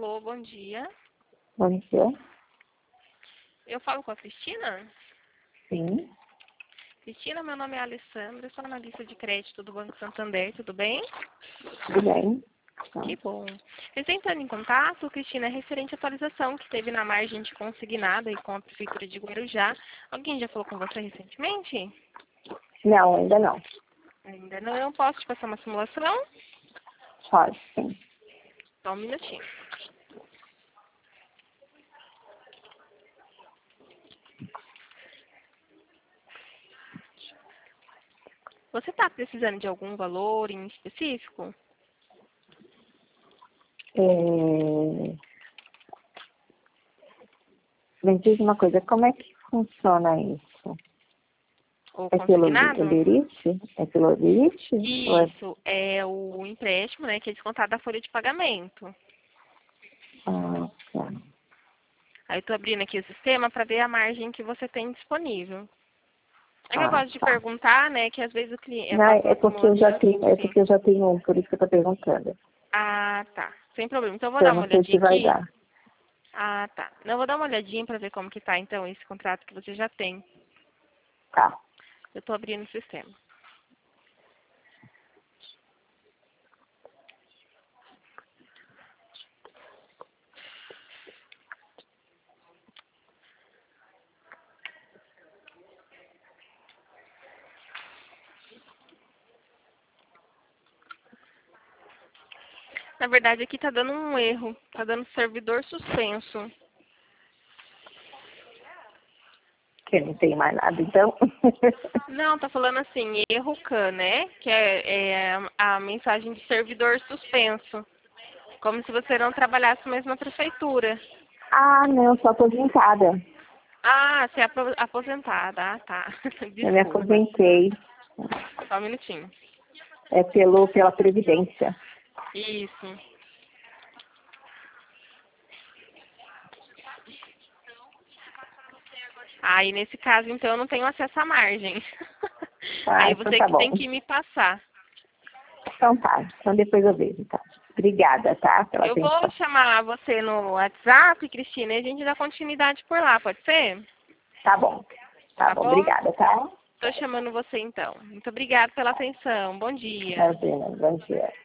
Alô, bom dia. Bom dia. Eu falo com a Cristina? Sim, Cristina, meu nome é Alessandra, eu sou analista de crédito do Banco Santander, tudo bem? tudo bem. Que bom. Eu estou entrando em contato, Cristina, é referente à atualização que teve na margem de consignada e com a Prefeitura de Guarujá. Alguém já falou com você recentemente? Não, ainda não. Ainda não, eu posso te passar uma simulação? Pode, sim. Só um minutinho. Você está precisando de algum valor em específico? Me diz uma coisa, como é que funciona isso? Ou É pelo consignado? Lerite? É pelo Lerite? Ou é... Isso, é o empréstimo, né, que é descontado da folha de pagamento. Ah, tá. Aí eu estou abrindo aqui o sistema para ver a margem que você tem disponível. É que eu Ah, gosto de tá. perguntar, né, que às vezes o cliente Não, passa é uma porque eu já simulação. tenho, é Sim. porque eu já tenho um, por isso que eu tô perguntando. Ah, tá. Sem problema. Então eu vou Então, dar eu uma não sei olhadinha se vai aqui. dar. Ah, tá. Não, eu vou dar uma olhadinha para ver como que tá, então, esse contrato que você já tem. Tá. Eu estou abrindo o sistema. Na verdade, aqui tá dando um erro. Tá dando servidor suspenso. Que eu não tenho mais nada, então. Não, tá falando assim, erro CAN, né? Que é a mensagem de servidor suspenso. Como se você não trabalhasse mais na prefeitura. Ah, não, sou aposentada. Ah, você é aposentada. Ah, tá. Eu me Desculpa. aposentei. Só um minutinho. É pela Previdência. Isso. Aí, nesse caso, então, eu não tenho acesso à margem. Ah, Aí então você tá que bom. tem que me passar. Então tá. Então depois eu vejo, tá? Obrigada, tá? Pela Eu vou atenção. chamar você no WhatsApp, Cristina, e a gente dá continuidade por lá, pode ser? Tá bom. Tá Tá bom. bom? Obrigada, tá? Estou chamando você, então. Muito obrigada pela atenção. Bom dia. Imagina. Bom dia.